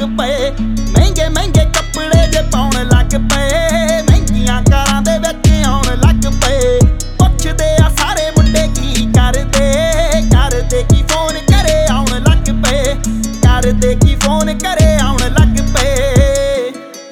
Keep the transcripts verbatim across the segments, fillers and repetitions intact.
ਲੱਗ ਪਏ। ਮਹਿੰਗੇ ਮਹਿੰਗੇ ਕੱਪੜੇ ਜੇ ਪਾਉਣ ਲੱਗ ਪਏ, ਮਹਿੰਗੀਆਂ ਕਾਰਾਂ ਦੇ ਵਿੱਚ ਆਉਣ ਲੱਗ ਪਏ। ਪੁੱਛਦੇ ਆ ਸਾਰੇ ਮੁੰਡੇ ਕੀ ਕਰਦੇ, ਕਰਦੇ ਕੀ ਫੋਨ ਘਰੇ ਆਉਣ ਲੱਗ ਪਏ, ਕਰਦੇ ਕੀ ਫੋਨ ਘਰੇ ਆਉਣ ਲੱਗ ਪਏ।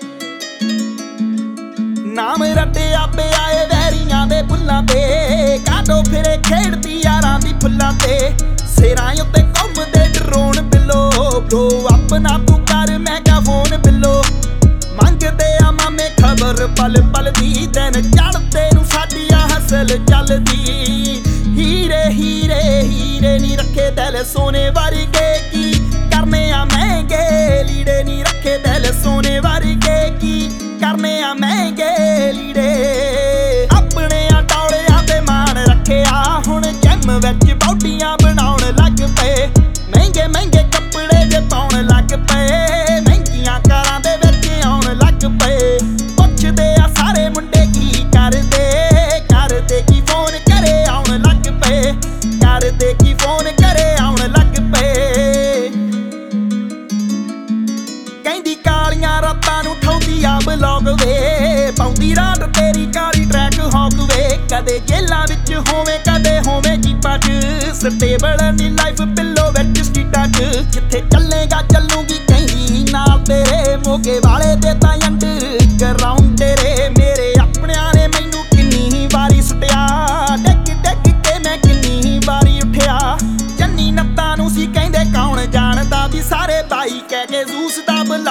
ਨਾਮ ਰੱਟਿਆ ਪਿਆ ਏ ਵੈਰੀਆਂ ਦੇ ਬੁੱਲਾਂ ਤੇ, ਕਾਟੋ ਫਿਰੇ ਖੇਡਦੀ ਯਾਰਾਂ ਦੀ ਫੁੱਲਾਂ ਤੇ। ਸਿਰਾਂ ਉੱਤੇ ਘੁੰਮਦੇ ਡਰੋਨ ਬਿੱਲੋ, ਬ్రో ਆਪਣਾ ਤੂੰ ਕਰ ਮੈਗਾਫੋਨ ਬਿੱਲੋ। ਮੰਗਦੇ ਆ ਮਾਮੇ ਖਬਰ ਪਲ ਪਲ ਦੀ, ਦਿਨ ਚੜ੍ਹਦੇ ਨੂੰ ਸਾਡੀ ਆ ਹਸਲ ਚੱਲਦੀ। ਹੀਰੇ ਹੀਰੇ ਹੀਰੇ ਨੀ ਰੱਖੇ ਦਿਲ ਸੋਨੇ ਵਰਗੇ, ਕੀ ਕਰਨੇ ਆ ਮਹਿੰਗੇ ਲੀੜੇ ਨੀ ਰੱਖੇ ਦਿਲ ਸੋਨੇ ਵਰਗੇ, ਕੀ ਕਰਨੇ ਆ ਮਹਿੰਗੇ ਲੀੜੇ। ਆਪਣੇ ਆ ਟੌਲਿਆਂ ਤੇ ਮਾਣ ਰੱਖਿਆ, ਹੁਣ ਜਿਮ ਵਿੱਚ ਬੌਡੀਆਂ ਬਣਾਉਣ ਲੱਗ ਪਏ। ਮਹਿੰਗੇ ਮਹਿੰਗੇ ਕੱਪੜੇ ਜੇ ਪਾਉਣ ਲੱਗ ਪਏ, ਮਹਿੰਗੀਆਂ ਕਾਰਾਂ ਦੇ ਵਿੱਚ ਆਉਣ ਲੱਗ ਪਏ। ਪੁੱਛਦੇ ਆ ਸਾਰੇ ਮੁੰਡੇ ਕੀ ਕਰਦੇ, ਕਰਦੇ ਕੀ ਫੋਨ ਘਰੇ ਆਉਣ ਲੱਗ ਪਏ, ਕਰਦੇ ਕੀ ਫੋਨ ਘਰੇ ਆਉਣ ਲੱਗ ਪਏ। ਕਹਿੰਦੀ ਕਾਲੀਆਂ ਰਾਤਾਂ ਨੂੰ ਠਾਉਂਦੀ ਆ ਬਲੌਗ ਵੇ, ਪਾਉਂਦੀ ਰਾਤ ਤੇਰੀ ਕਾਲੀ ਟਰੈਕ ਹੌਕ ਵੇ। ਕਦੇ ਜੇਲਾਂ ਵਿੱਚ ਹੋਵੇ ਕਦੇ ਹੋਵੇ ਜੀਪਾਂ 'ਚ, ਸਟੇਬਲ ਨੀ ਲਾਈਫ ਪਿੱਲੋ ਵਿੱਚ ਸਟੀਟਾਂ 'ਚ। ਜਿੱਥੇ ਚੱਲੇਗਾ ਚੱਲੂਗੀ ਕਹਿੰਦੀ ਨਾਲ ਤੇਰੇ, ਮੋਗੇ ਵਾਲੇ ਦੇ ਤਾਂ ਅੰਡਰ ਗਰਾਊਂਡ ਤੇਰੇ। ਮੇਰੇ ਆਪਣਿਆਂ ਨੇ ਮੈਨੂੰ ਕਿੰਨੀ ਵਾਰੀ ਸੁੱਟਿਆ, ਡਿੱਗ ਡਿੱਗ ਕੇ ਮੈਂ ਕਿੰਨੀ ਵਾਰੀ ਉੱਠਿਆ। ਚੰਨੀ ਨੱਤਾਂ ਨੂੰ ਸੀ ਕਹਿੰਦੇ ਕੌਣ ਜਾਣਦਾ, ਵੀ ਸਾਰੇ ਬਾਈ ਕਹਿ ਕੇ ਜ਼ੂਸ ਦਾ ਬੁਲਾ